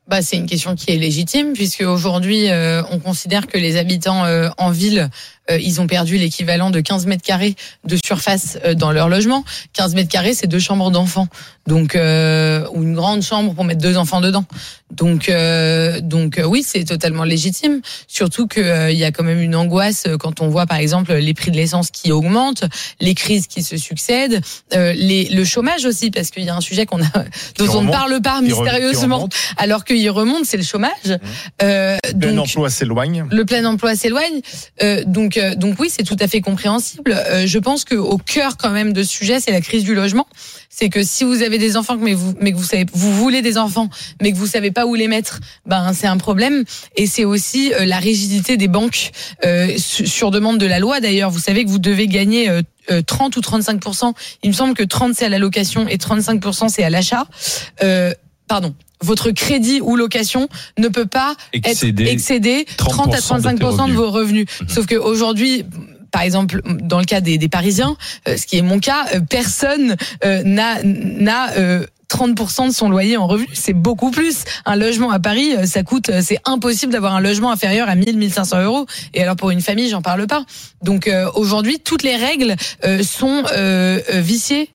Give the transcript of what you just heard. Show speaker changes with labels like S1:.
S1: C'est une question qui est légitime, puisque aujourd'hui, on considère que les habitants en ville, ils ont perdu l'équivalent de 15 mètres carrés de surface dans leur logement. 15 mètres carrés, c'est 2 chambres d'enfants. Donc, ou une grande chambre pour mettre 2 enfants dedans. Donc oui, c'est totalement légitime. Surtout que il y a quand même une angoisse quand on voit, par exemple, les prix de l'essence qui augmentent, les crises qui se succèdent, le chômage aussi, parce qu'il y a un sujet dont on ne parle pas mystérieusement, alors qu'il remonte, c'est le chômage.
S2: Le plein emploi s'éloigne.
S1: Le plein emploi s'éloigne. Donc oui, c'est tout à fait compréhensible. Je pense que au cœur quand même de ce sujet, c'est la crise du logement. C'est que si vous avez des enfants, mais que vous voulez des enfants, mais que vous savez pas où les mettre, c'est un problème. Et c'est aussi la rigidité des banques sur demande de la loi. D'ailleurs, vous savez que vous devez gagner 30 ou 35%. Il me semble que 30 c'est à la location et 35% c'est à l'achat. Votre crédit ou location ne peut pas excéder 30 à 35% de vos revenus. Sauf que aujourd'hui, par exemple, dans le cas des Parisiens, ce qui est mon cas, personne n'a 30% de son loyer en revenu, c'est beaucoup plus. Un logement à Paris, c'est impossible d'avoir un logement inférieur à 1 500 €. Et alors pour une famille, j'en parle pas. Donc aujourd'hui, toutes les règles sont viciées